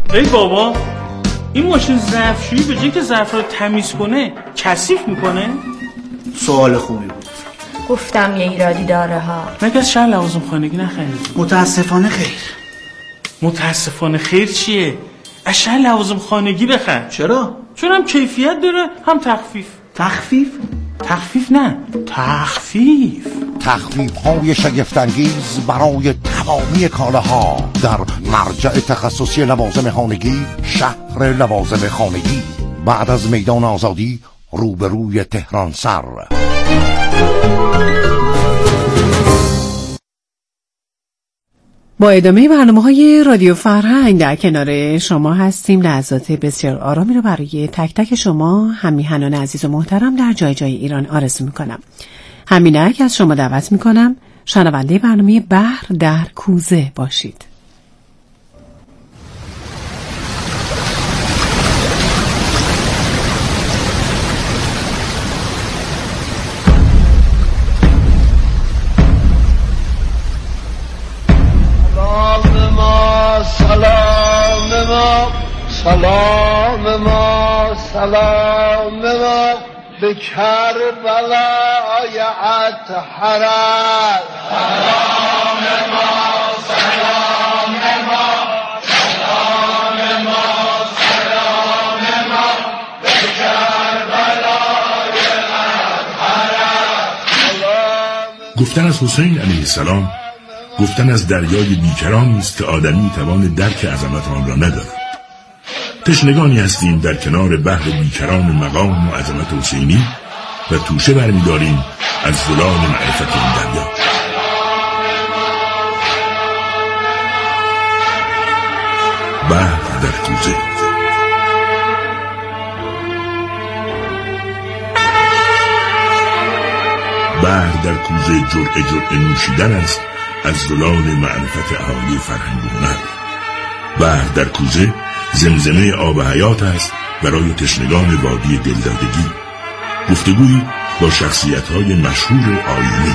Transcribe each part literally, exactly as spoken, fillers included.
ای بابا، این ماشین ظرفشویی به جای که ظرف رو تمیز کنه کثیف میکنه؟ سوال خوبی بود. گفتم یه ایرادی داره ها. مگه از شهر لوازم خانگی نخرید؟ متاسفانه خیر. متاسفانه خیر چیه؟ از شهر لوازم خانگی بخر. چرا؟ چون هم کیفیت داره هم تخفیف. تخفیف؟ تخفیف نه، تخفیف. تخفیف های شگفت‌انگیز برای تمامی کالاها در مرجع تخصصی لوازم خانگی، شهر لوازم خانگی، بعد از میدان آزادی روبروی تهران سر. با ادامه برنامه‌های رادیو فرهنگ در کنار شما هستیم. لحظات بسیار آرامی رو برای تک تک شما همیهنان عزیز و محترم در جای جای ایران آرزو می‌کنم. همینک از شما دعوت می‌کنم شنونده برنامه بحر در کوزه باشید. سلام ما سلام ما سلام ما به کربلای اطهرت. سلام ما سلام ما سلام ما سلام ما به کربلای اطهرت. گفتن از حسین علیه السلام گفتن از دریای بیکرانی است که آدمی توان درک عظمت آن را ندارد. تشنگانی هستیم در کنار بحر بیکران مقام و عظمت حسینی و توشه برمی‌داریم از زلال معرفت این دریا. بحر در کوزه. بحر در کوزه جرعه جرعه نوشیدن است از زلال معرفت اهالی فرهنگ و هنر. بحر در کوزه زمزمه آب حیات است برای تشنگان وادی دلدادگی. گفتگویی با شخصیت‌های مشهور آیینی.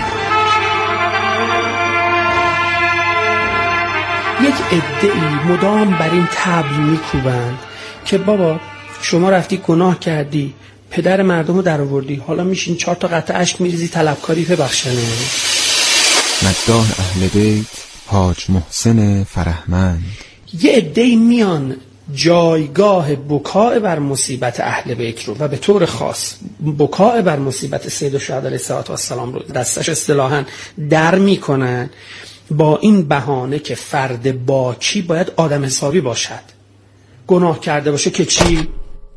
یک عده‌ای مدام بر این طبل می‌کوبند که بابا شما رفتی گناه کردی، پدر مردم رو در آوردی، حالا میشین چهار تا قطعه اشک میریزی طلبکاری ببخشنه. مداح اهل بیت حاج محسن فرهمند. یه عده‌ای میان جایگاه بکاء بر مصیبت اهل بیت رو و به طور خاص بکاء بر مصیبت سید الشهدا علیه السلام رو دستش اصطلاحاً در میکنن با این بهانه که فرد باکی باید آدم حسابی باشد. گناه کرده باشه که چی؟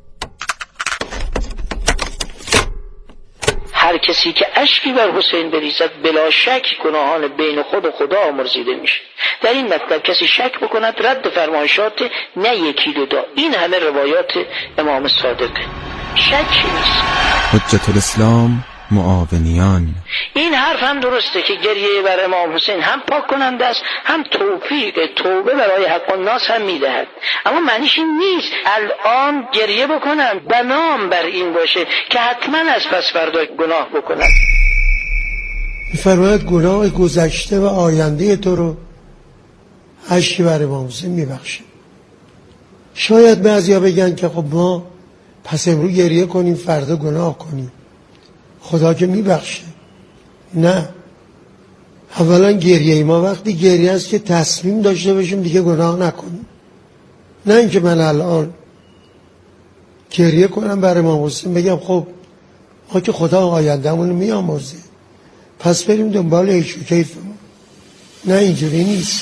هر کسی که اشکی بر حسین بریزد بلا شک گناهان بین خود و خدا آمرزیده میشه. در این مطلب کسی شک بکند رد فرمایشات نه یکی دو دا. این همه روایات امام صادق، شک نیست. حجت الاسلام معاونیان. این حرف هم درسته که گریه بر امام حسین هم پاک کننده است، هم توفیق توبه برای حق الناس هم میدهد. اما معنیش این نیست الان گریه بکنم بنام بر این باشه که حتما از پس فردا گناه بکنم. می‌فرماید گناه گذشته و آینده تو رو اشکی بر امام حسین میبخشه. شاید بعضیا بگن که خب ما پس امروز گریه کنیم فردا گناه کنیم، خدا که میبخشه. نه، اولا گریه ما وقتی گریه است که تصمیم داشته باشیم دیگه گناه نکنیم، نه اینکه من الان گریه کنم برای امام حسین بگم خب ما که خدا آینده‌مون رو میامرزه پس بریم دنبال عیش و کیفمون. نه، اینجوری نیست.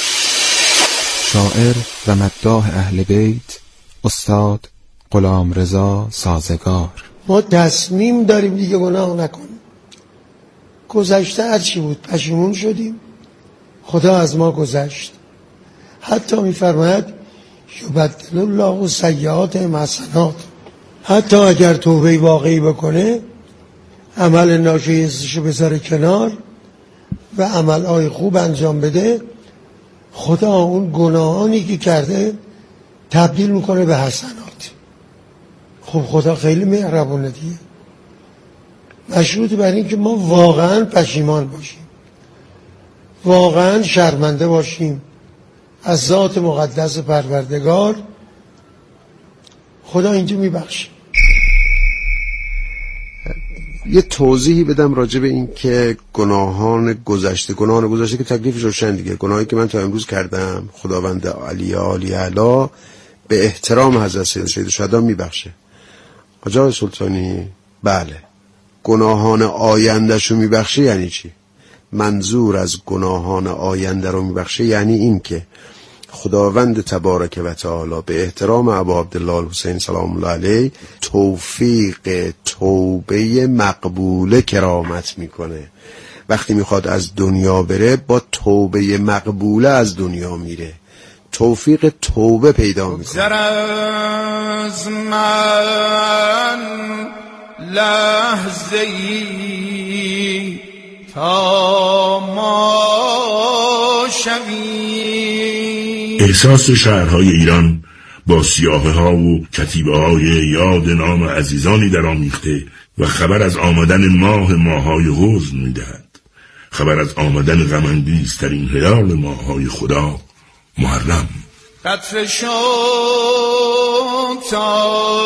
شاعر و مداح اهل بیت استاد غلامرضا سازگار. ما تصمیم داریم دیگه گناه نکنیم. گذشته هر چی بود پشیمون شدیم، خدا از ما گذشت. حتی میفرماید یبدل الله سیئات حسنات. حتی اگر توبه واقعی بکنه، عمل ناشایستشو بذاره کنار و عملهای خوب انجام بده، خدا اون گناهانی که کرده تبدیل میکنه به حسنات. خب خدا خیلی مهربونه دیگه. مشروط بر این که ما واقعا پشیمان باشیم، واقعا شرمنده باشیم از ذات مقدس پروردگار خدا اینجا میبخشه. یه توضیحی بدم راجع به این که گناهان گذشته گناهان گذشته که تکلیفش روشن دیگه، گناهی که من تا امروز کردم خداوند علی عالی اعلی به احترام حضرت سید سید الشهدا میبخشه. آقا سلطانی بله گناهان آیندهشو میبخشه یعنی چی؟ منظور از گناهان آینده رو میبخشه یعنی این که خداوند تبارک و تعالی به احترام ابا عبدالله الحسین سلام الله علیه توفیق توبه مقبوله کرامت میکنه. وقتی میخواد از دنیا بره با توبه مقبوله از دنیا میره، توفیق توبه پیدا میکنه. از من لحظه‌ای تا ما شویم. احساس شهرهای ایران با سیاهه ها و کتیبه های یاد نام عزیزانی در آمیخته و خبر از آمدن ماه ماهای حزن میدهد، خبر از آمدن غم‌انگیزترین هلال ماهای خدا محرم. قطره شد تا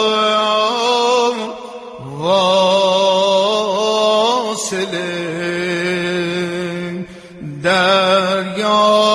واصله دریا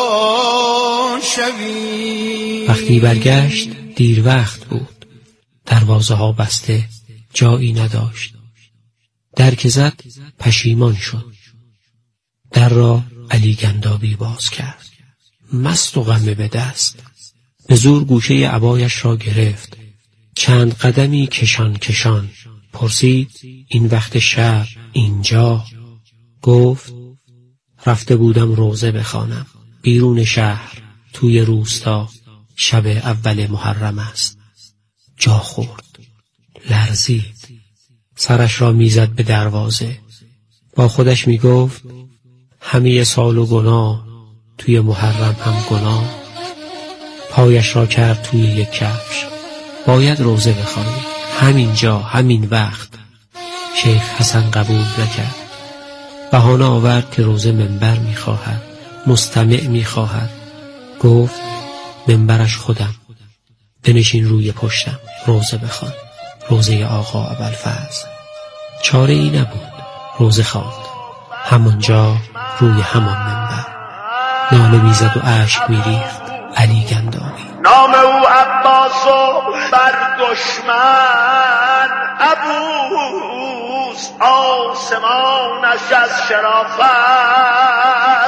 شوی. وقتی برگشت دیر وقت بود، دروازه ها بسته جایی نداشت. در که زد پشیمان شد. در را علی گندابی باز کرد، مست و غمه به دست. به زور گوشه عبایش را گرفت، چند قدمی کشان کشان. پرسید این وقت شب اینجا؟ گفت رفته بودم روزه بخوانم بیرون شهر توی روستا، شب اول محرم است. جا خورد، لرزید، سرش را میزد به دروازه. با خودش میگفت همه سال و گناه، توی محرم هم گناه. پایش را کرد توی یک کفش، باید روزه بخوانی همین جا همین وقت. شیخ حسن قبول نکرد، بهانه آورد که روزه منبر میخواهد، مستمع میخواهد. گفت منبرش خودم، بنشین روی پشتم روزه بخوان، روزه آقا ابوالفضل. چاره ای نبود، روزه خواند همانجا روی همان منبر. ناله میزد و اشک میریخت علی گندابی. نام او عباس و بر دشمن ابوس، آسمانش از شرافت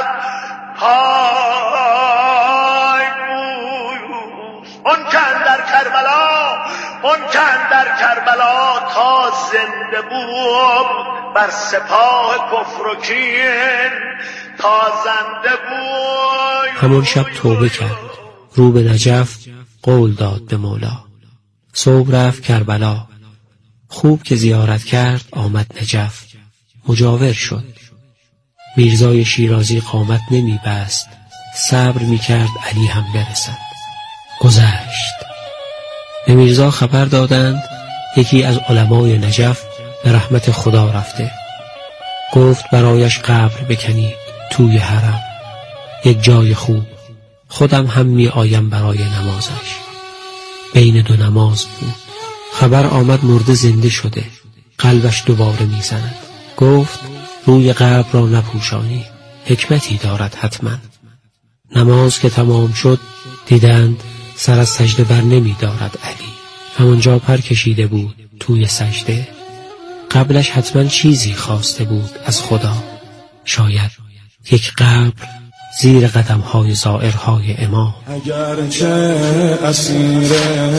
پای بوس. اون کن در کربلا، اون کن در کربلا تا زنده بود، بر سپاه کفر و کین تا زنده بود. همون شب توبه کرد، رو به نجف قول داد به مولا. صبح رفت کربلا، خوب که زیارت کرد آمد نجف. مجاور شد، میرزای شیرازی قامت نمی بست، صبر می کرد علی هم برسد. گذشت. به میرزا خبر دادند یکی از علمای نجف به رحمت خدا رفته. گفت برایش قبر بکنید توی حرم، یک جای خوب. خودم هم می آیم برای نمازش. بین دو نماز بود، خبر آمد مرده زنده شده، قلبش دوباره می زند. گفت روی قبر را نپوشانی، حکمتی دارد حتما. نماز که تمام شد دیدند سر از سجده بر نمی دارد علی. همونجا پر کشیده بود توی سجده. قبلش حتما چیزی خواسته بود از خدا، شاید یک قبر زیر قدم‌های زائرهای امام. اگرچه اسیر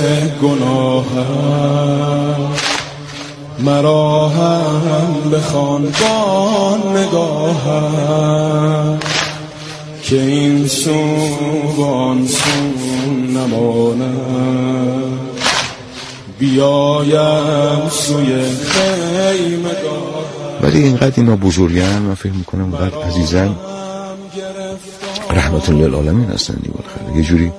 گناهم، مرا هم بخوان با نگاهم، که این سو و آن سو نمانم، بیایم سوی خیمگاه. ولی اینقدر اینا بزرگن، من فکر میکنم اینقدر عزیزن، رحمت للعالمین هستن دیوار خیلی یه جوری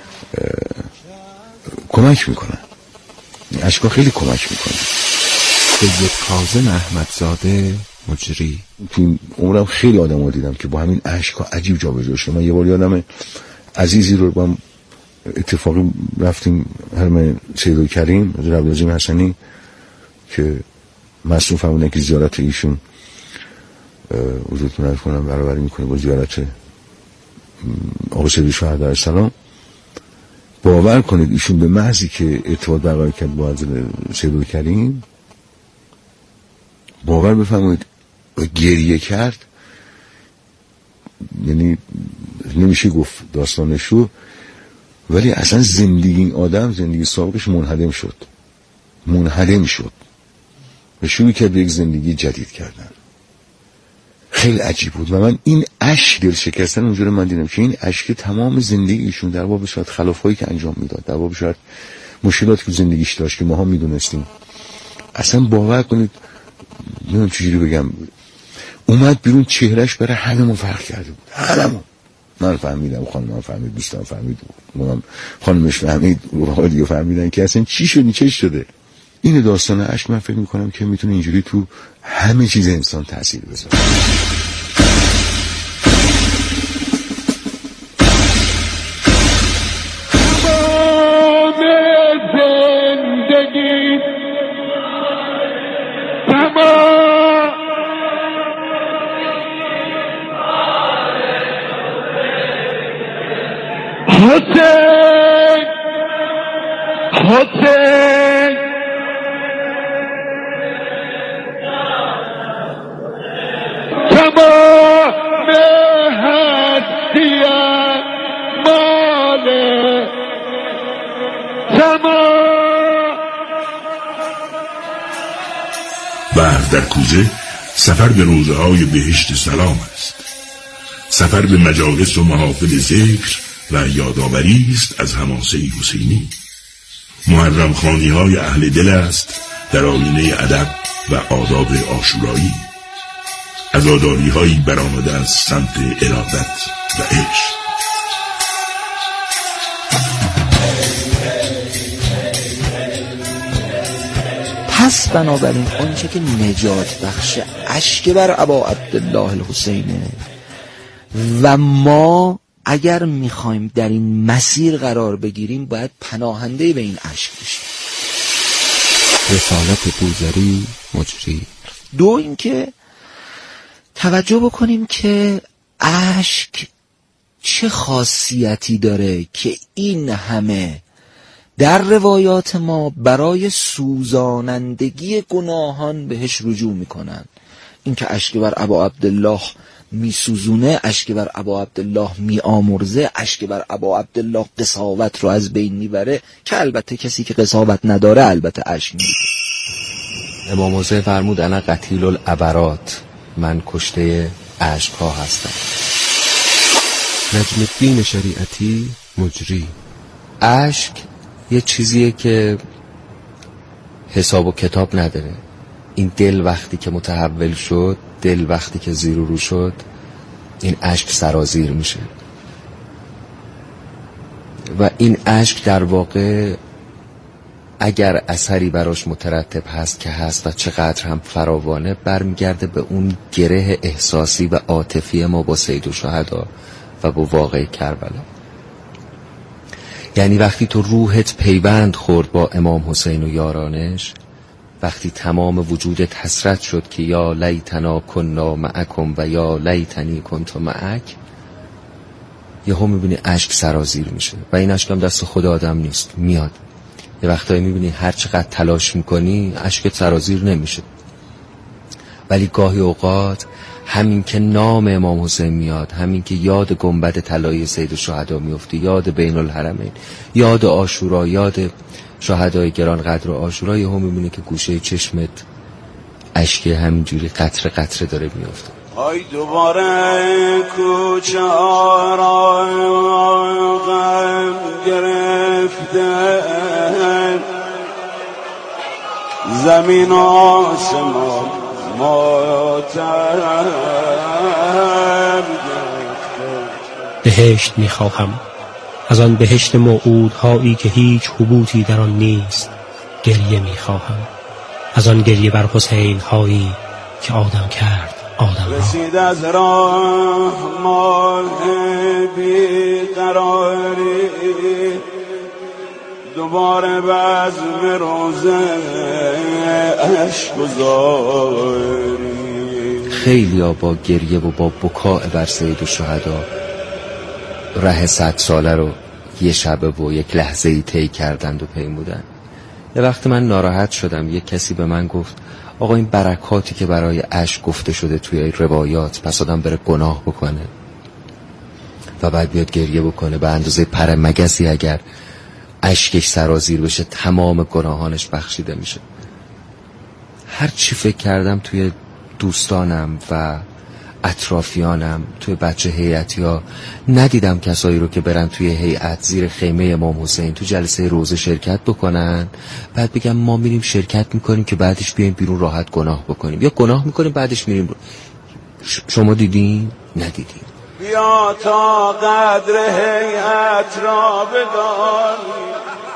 کمک میکنن، اشکا خیلی کمک میکنن. سید کاظم احمدزاده مجری، تو عمرم خیلی آدم ها دیدم که با همین اشکا عجیب جا به جا شد. من یه بار یادمه عزیزی رو با هم اتفاقی رفتیم حرم سید کریم عبدالعظیم حسنی که مسئول فرمودن که زیارت ایشون وجود نرد کنم برابری میکنه با زیارت آقا سید شهدا علیه السلام. باور کنید ایشون به محضی که ارتباط برقرار کرد با سید کریم، باور بفرمایید گریه کرد، یعنی نمیشه گفت داستانش رو، ولی اصلا زندگی این آدم، زندگی سابقش منهدم شد منهدم شد و شروع کرد به یک زندگی جدید کردن. خیلی عجیب بود و من این اشک دل شکستن اونجوری من دیدم که این اشک تمام زندگیشون در باب شاید خلافایی که انجام میداد، در باب شاید مشکلاتی که زندگیش داشت که ما ها میدونستیم، اصلا باور کنید نمیدونم چجوری بگم، اومد بیرون چهرهش برای هممون فرق کرده بود، هممون. من فهمیدم، خانمم فهمید، دوستم فهمید، منم خانمش فهمید، اونها دیگه فهمیدن که اصلا چی شد چه شده. این داستان عشق من فکر میکنم که میتونه اینجوری تو همه چیز انسان تاثیر بذاره. حسین حسین تمام هستیت مال تمام. برف در کوزه سفر به روزه های بهشت سلام است، سفر به مجالس و محافل ذکر و یادآوری است از حماسه حسینی. محرم خوانی های اهل دل است در آینه ادب و آداب عاشورایی، عزاداری هایی برآمده از سمت ارادت و عشق. پس بنابراین آنچه که نجات بخش اشک بر ابا عبدالله الحسینه و ما اگر میخوایم در این مسیر قرار بگیریم باید پناهنده به این اشک بشیم. رسالت بوذری مجری. دو اینکه توجه بکنیم که اشک چه خاصیتی داره که این همه در روایات ما برای سوزانندگی گناهان بهش رجوع میکنن. این که اشک بر ابا عبدالله میسوزونه، اشک بر ابا عبدالله میآمرزه، اشک بر ابا عبدالله قساوت رو از بین میبره، که البته کسی که قساوت نداره البته اشک میریزه. امام حسین فرمود انا قتیل العبرات، من کشته اشک ها هستم. نجم الدین شریعتی مجری. اشک یه چیزیه که حساب و کتاب نداره. این دل وقتی که متحول شد، دل وقتی که زیر و رو شد، این اشک سرازیر میشه و این اشک در واقع اگر اثری براش مترتب هست که هست و چقدر هم فراوانه، برمیگرده به اون گره احساسی و عاطفی ما با سید الشهدا و با واقعه کربلا. یعنی وقتی تو روحت پیوند خورد با امام حسین و یارانش، وقتی تمام وجودت حسرت شد که یا لیتنا کنا معکم و یا لیتنی کنت معک، یهو میبینی اشک سرازیر میشه و این اشک هم دست خود آدم نیست، میاد. یه وقتایی میبینی هر چقدر تلاش میکنی اشکت سرازیر نمیشه، ولی گاهی اوقات همین که نام امام حسین میاد، همین که یاد گنبد طلایی سید الشهدا میفتی، یاد بین الحرمین، یاد عاشورا، یاد شهدای گران قدر و عاشورا، یهو میبینی که گوشه چشمت اشک همینجوری قطره قطره داره میفته. ای دوباره کوچه را غم گرفته، زمین آسمان ماتم گرفته. بهشت میخواهم، از آن بهشت موعودهایی که هیچ حبوطی در آن نیست. گریه میخواهم، از آن گریه بر حسین هایی که آدم کرد آدم رسید از راه ماه بیقراری دوباره بزم روزه عشق گذاری. خیلی ها با گریه و با بکاء بر سید الشهدا ره صد ساله رو یه شبه و یک لحظه ای طی کردند و پیمودند. یه وقت من ناراحت شدم، یک کسی به من گفت آقا این برکاتی که برای عشق گفته شده توی روایات، پس آدم بره گناه بکنه و بعد بیاد گریه بکنه به اندازه پر مگسی، اگر اشکش سرازیر بشه تمام گناهانش بخشیده میشه. هر چی فکر کردم توی دوستانم و اطرافیانم، توی بچه هیئتی ها، ندیدم کسایی رو که برن توی هیئت زیر خیمه امام حسین تو جلسه روزه شرکت بکنن بعد بگم ما میریم شرکت میکنیم که بعدش بیایم بیرون راحت گناه بکنیم، یا گناه میکنیم بعدش میریم. ش... شما دیدین؟ ندیدین. بیا تا قدر هیئت را بدانی،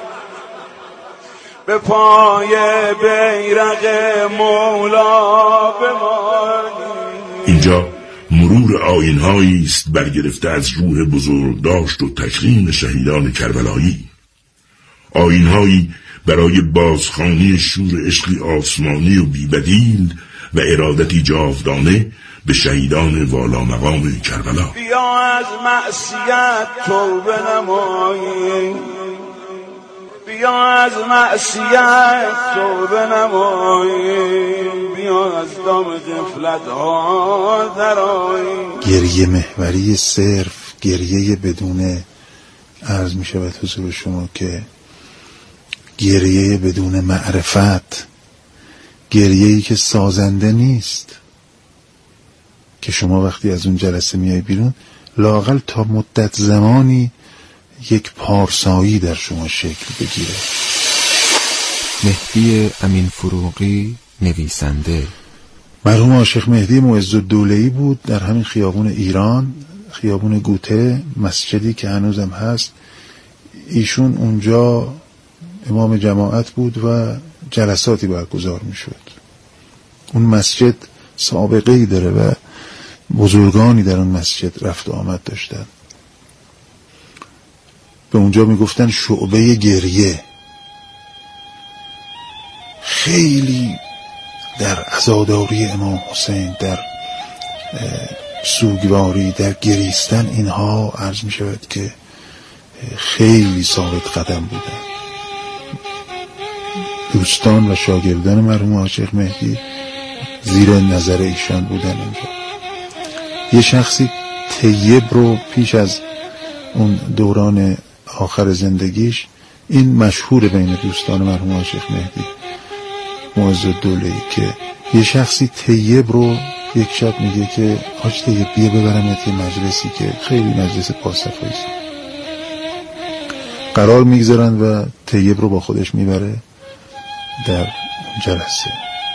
به پای بیرق مولا بمانی. اینجا مرور آیین‌هایی است برگرفته از روح بزرگداشت و تکریم شهیدان کربلایی، آیین‌هایی برای بازخوانی شور عشقی آسمانی و بی‌بدیل و ارادتی جاودانه به شهیدان والا مقام کربلا. بیا از معصیت توبه نمایی، بیا از معصیت توبه نمایی، بیا از دام غفلت ها درآیی. گریه محوری صرف، گریه بدون، عرض می شود حضور شما که گریه بدون معرفت، گریه‌ای که سازنده نیست، که شما وقتی از اون جلسه میای بیرون لااقل تا مدت زمانی یک پارسایی در شما شکل بگیره. مهدی امین فروغی، نویسنده. مرحوم عاشق مهدی معزالدوله‌ای بود، در همین خیابون ایران، خیابون گوته، مسجدی که هنوزم هست. ایشون اونجا امام جماعت بود و جلساتی برگزار میشد. اون مسجد سابقه‌ای داره و بزرگانی در اون مسجد رفت و آمد داشتن. به اونجا میگفتن شعبه گریه. خیلی در عزاداری امام حسین، در سوگواری، در گریستن، اینها عرض می شود که خیلی ثابت قدم بودن. دوستان و شاگردان مرحوم عاشق مهدی زیر نظر ایشان بودن. اینجا یه شخصی طیب رو پیش از اون دوران آخر زندگیش، این مشهور بین دوستان مرحوم عاشق مهدی معزالدوله‌ای، که یه شخصی طیب رو یک شب میگه که حاج طیب بیا ببرمت یه مجلسی که خیلی مجلس پاسخویی است. قرار میگذارن و طیب رو با خودش میبره در جلسه.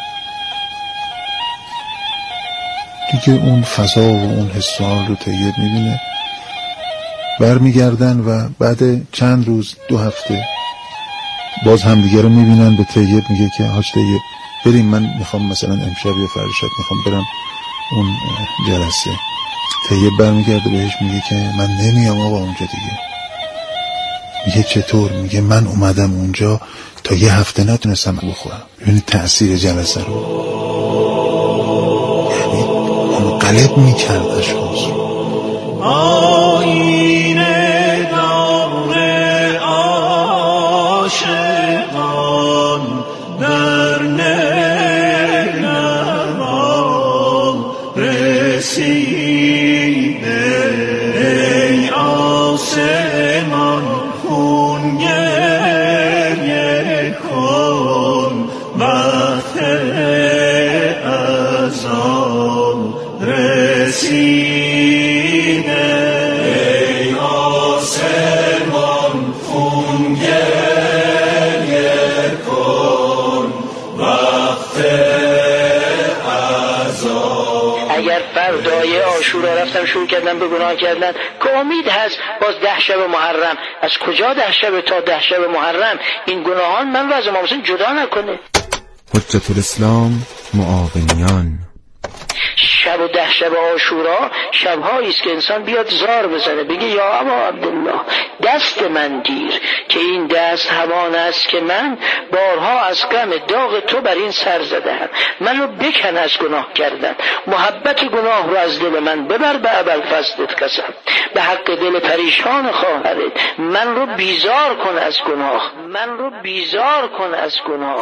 دیگه اون فضا و اون حسال رو طیب میبینه. برمیگردن و بعد چند روز، دو هفته، باز همدیگه رو میبینن. به طیب میگه که حاج طیب بریم، من میخوام مثلا امشب یا فردا شب میخوام برم اون جلسه. طیب برمیگرده بهش میگه که من نمیام آقا اونجا دیگه. میگه چطور؟ میگه من اومدم اونجا تا یه هفته نتونستم بخورم. ببینید تأثیر جلسه رو، یعنی منقلب میکرد اشخاص رو. آینه دار عاشقان در نگران رسیده، ای آسمان خون گریه کن، وقت ازان رسیده. فردای عاشورا رفتم شروع کردن به گناه کردن که امید هست باز ده شب محرم، از کجا ده شب تا ده شب محرم این گناهان من رو از امام حسین جدا نکنه. حجت الاسلام معاونیان. شب و ده شب عاشورا شبهایی است که انسان بیاد زار بزنه، بگه یا ابا عبدالله دست من گیر که این دست همان است که من بارها از غم داغ تو بر این سر زدم، منو بکن از گناه کردن، محبت گناه رو از دل من ببر به ابوالفضلت قسم، به حق دل پریشان خواهرت من رو بیزار کن از گناه، من رو بیزار کن از گناه.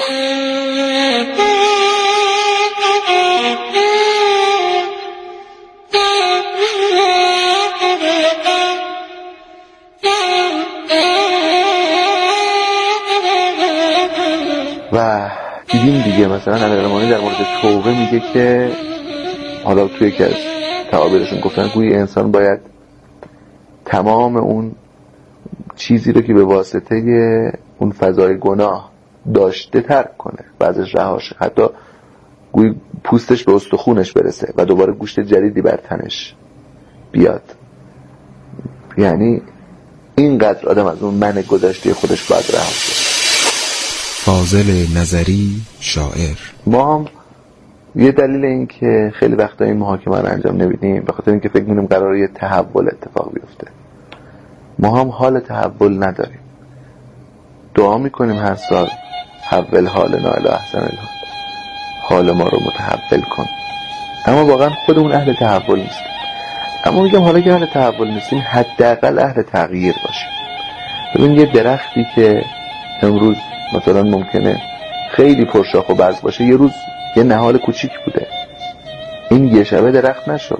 و دیدیم دیگه مثلا امیرالمومنین در مورد توبه میگه که حالا توی که از تعابیرشون گفتن گویی انسان باید تمام اون چیزی رو که به واسطه اون فضای گناه داشته ترک کنه و ازش رهاشه، حتی گویی پوستش به استخونش برسه و دوباره گوشت جدیدی بر تنش بیاد. یعنی اینقدر آدم از اون من گذشته خودش باید رها شه. فاضل نظری شاعر. ما هم یه دلیل این که خیلی وقتا این محاکمه رو انجام نمیدیم به خاطر اینکه فکر می‌کنیم قراره یه تحول اتفاق بیفته. ما هم حال تحول نداریم. دعا میکنیم هر سال حول حالنا الی احسن الحال، حال ما رو متحول کن، اما واقعا خودمون اهل تحول نیستیم. اما میگم حالا که اهل تحول نیستیم حداقل اهل تغییر باشیم. ببین یه درختی که امروز مثلا ممکنه خیلی پرشاخ و برگ باشه یه روز یه نهال کوچیک بوده، این یه شبه درخت نشد.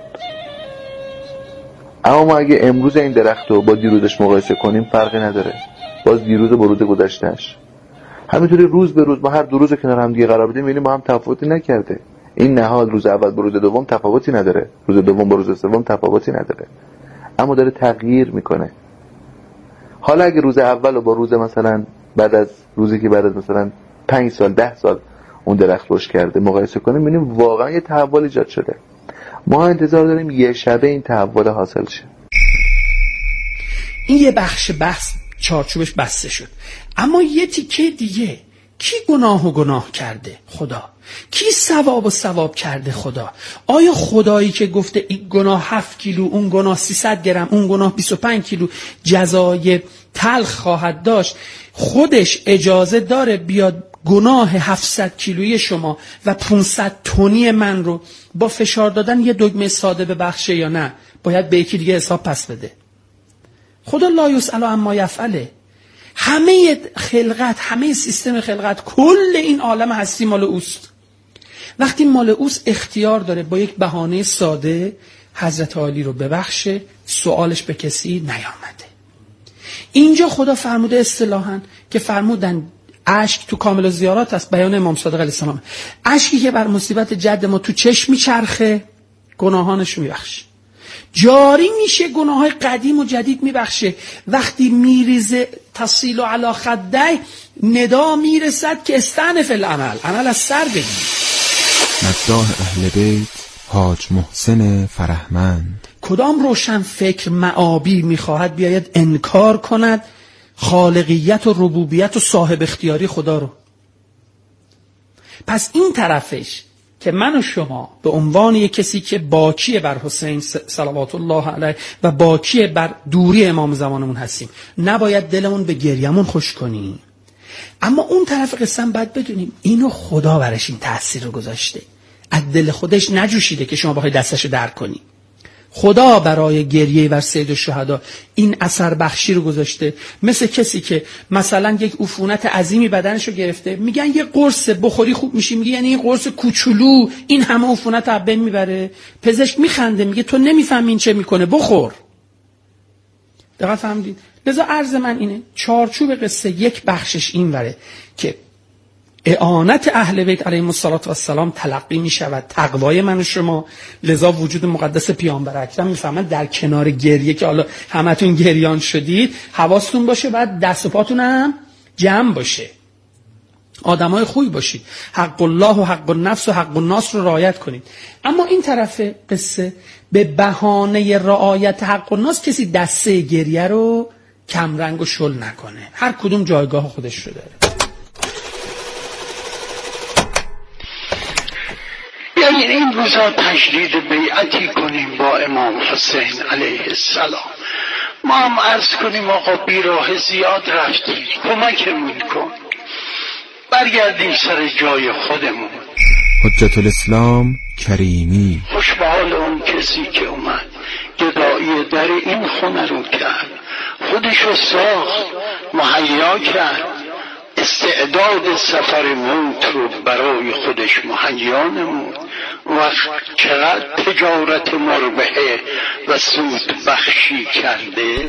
اما ما اگه امروز این درخت رو با دیروزش مقایسه کنیم فرقی نداره، باز دیروز با روز گذشتهش. همینطوری روز به روز ما هر دو روز کنار هم دیگه قرار بدیم می‌بینیم ما هم تفاوتی نکرده. این نهال روز اول با روز دوم تفاوتی نداره، روز دوم با روز سوم تفاوتی نداره، اما داره تغییر میکنه. حالا اگه روز اول رو با روز مثلا بعد از روزی که بعد از مثلا پنج سال ده سال اون درخت رشد کرده مقایسه کنیم می‌بینیم واقعا یه تحول ایجاد شده. ما انتظار داریم یه شبه این تحول حاصل شه. این یه بخش بحث چارچوبش بسته شد، اما یه تیکه دیگه، کی گناه و گناه کرده؟ خدا. کی ثواب و ثواب کرده؟ خدا. آیا خدایی که گفته این گناه هفت کیلو، اون گناه سیصد گرم، اون گناه بیست و پنج کیلو جزای تلخ خواهد داشت، خودش اجازه داره بیاد گناه هفتصد کیلویی شما و پانصد تنی من رو با فشار دادن یه دکمه ساده ببخشه یا نه؟ باید به یکی دیگه حساب پس بده. خدا لا یسأل عما یفعله. همه خلقت، همه سیستم خلقت، کل این عالم هستی مال اوست. وقتی مال اوست اختیار داره با یک بهانه ساده حضرت عالی رو ببخشه، سوالش به کسی نیامده. اینجا خدا فرموده اصطلاحاً که فرمودن اشک تو کامل زیارات است، بیان امام صادق علیه السلام، اشکی که بر مصیبت جد ما تو چشم میچرخه گناهانش میبخشه، جاری میشه گناههای قدیم و جدید میبخشه. وقتی میریزه تصیل علی خدی ندا میرسد که استعنف العمل، عمل از سر بگیر. مداح اهل بیت حاج محسن فرهمند. کدام روشن فکر معابی میخواهد بیاید انکار کند خالقیت و ربوبیت و صاحب اختیاری خدا رو؟ پس این طرفش که من و شما به عنوان یک کسی که باکیه بر حسین صلوات الله علیه و باکیه بر دوری امام زمانمون هستیم، نباید دلمون به گریمون خوش کنیم. اما اون طرف قسم باید بدونیم اینو خدا برش این تأثیر رو گذاشته، از دل خودش نجوشیده که شما بخوای دستش رو درک کنی. خدا برای گریه بر سید الشهدا این اثر بخشی رو گذاشته. مثل کسی که مثلا یک عفونت عظیمی بدنشو گرفته، میگن یه قرص بخوری خوب میشی، میگه یعنی این قرص کوچولو این همه عفونت رو بین میبره. پزشک میخنده میگه تو نمیفهمی این چه میکنه، بخور. دقیقا فهمیدید؟ لذا عرض من اینه چارچوب قصه یک بخشش این وره که اعانت اهل بیت علیهم السلام تلقی می شود، تقوای من و شما. لذا وجود مقدس پیامبر اکرم میفهمن در کنار گریه که حالا همتون گریان شدید حواستون باشه، بعد دست و پاتون هم جمع باشه، آدمای خوبی باشید، حق الله و حق النفس و حق الناس رو رعایت کنید. اما این طرف قصه به بهانه رعایت حق الناس کسی دسته گریه رو کمرنگ و شل نکنه، هر کدوم جایگاه خودش رو داره. بنابراین این روزا تجدید بیعتی کنیم با امام حسین علیه السلام. ما هم عرض کنیم آقا بیراه زیاد رفتیم، کمکمون کن، برگردیم سر جای خودمون. حجت الاسلام کریمی. خوش به حال اون کسی که اومد گدایی در این خونه رو کرد، خودشو ساخت، مهیا کرد، استعداد سفر موت رو برای خودش مهیا نمود و چقدر تجارت مربحه و سود بخشی کرده.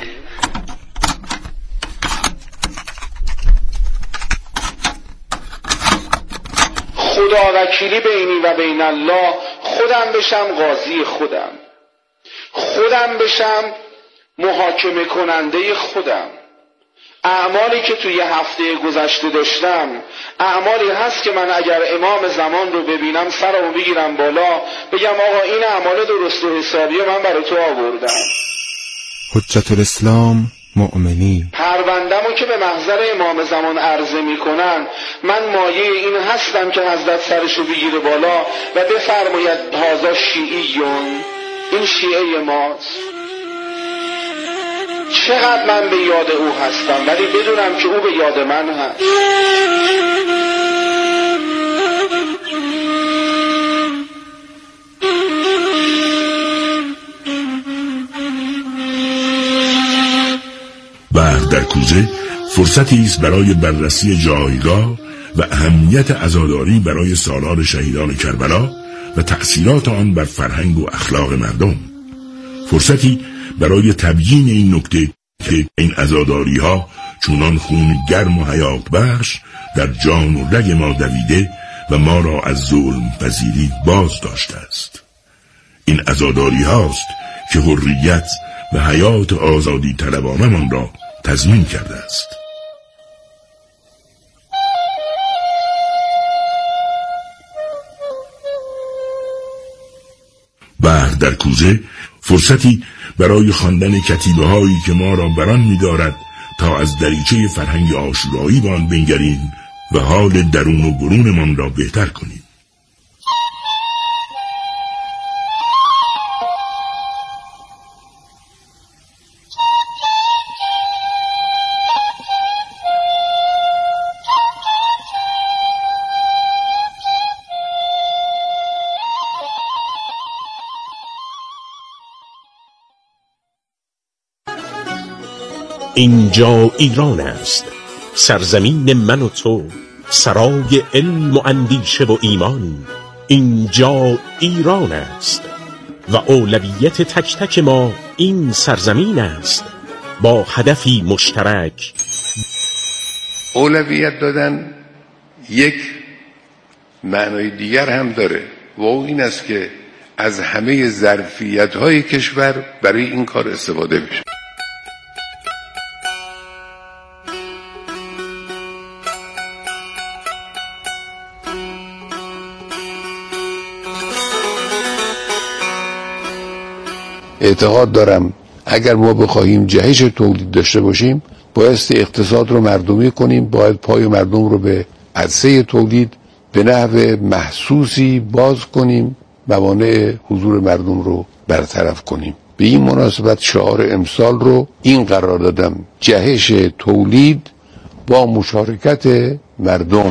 خدا وکیلی بینی و بین الله، خودم بشم قاضی خودم، خودم بشم محاکمه کننده خودم. اعمالی که توی هفته گذشته داشتم اعمالی هست که من اگر امام زمان رو ببینم سرمو بگیرم بالا بگم آقا این اعمال درست و حسابی من برای تو آوردم. حجت الاسلام مؤمنی. پروندمو که به محضر امام زمان عرضه میکنن من مایه این هستم که حضرت سرشو بگیره بالا و بفرماید هذا شیعیون، این شیعه ماست. چقدر من به یاد او هستم ولی بدونم که او به یاد من هست. برق در کوزه فرصتی است برای بررسی جایگاه و اهمیت عزاداری برای سالار شهیدان کربلا و تأثیرات آن بر فرهنگ و اخلاق مردم. فرصتی برای تبیین این نکته که این عزاداری ها چونان خون گرم و حیات بخش در جان و رگ ما دویده و ما را از ظلم پذیری باز داشته است. این عزاداری هاست که حریت و حیات آزادی طلبانه من را تضمین کرده است. برق در کوزه فرصتی برای خواندن کتیبه هایی که ما را بران می دارد تا از دریچه فرهنگ عاشورایی به آن بنگریم و حال درون و برون من را بهتر کنیم. اینجا ایران است، سرزمین من و تو، سرای علم و اندیشه و ایمان. اینجا ایران است و اولویت تک تک ما این سرزمین است با هدفی مشترک. اولویت دادن یک معنای دیگر هم داره و او این است که از همه ظرفیت‌های کشور برای این کار استفاده بشه. اعتقاد دارم اگر ما بخواهیم جهش تولید داشته باشیم بایستی اقتصاد رو مردمی کنیم، باید پای مردم رو به عرصه تولید به نحو محسوسی باز کنیم، موانع حضور مردم رو برطرف کنیم. به این مناسبت شعار امسال رو این قرار دادم: جهش تولید با مشارکت مردم.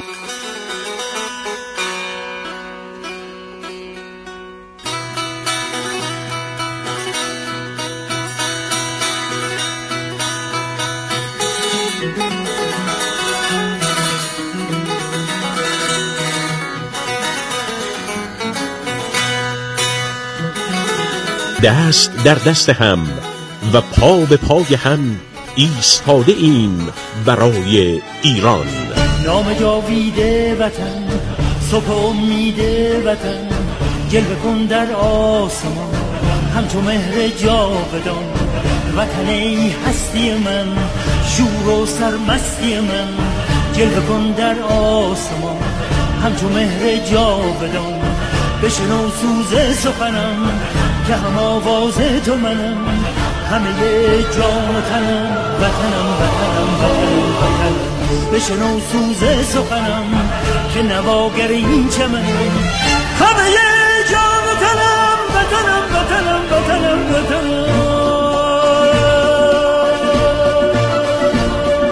دست در دست هم و پا به پای هم ایستاده ایم برای ایران. نام جاویده وطن، صبح امید وطن، جلوه کن در آسمان همچو مهر جاودان. وطن ای هستی من، شور و سرمستی من، جلوه کن در آسمان همچو مهر جاودان. بشنو سوز سخنم که هم آواز تو منم، همه جان و تنم، وطنم وطنم وطنم وطنم. بشنو سوز سخنم که نواگر این چمنم، همه وطنم وطنم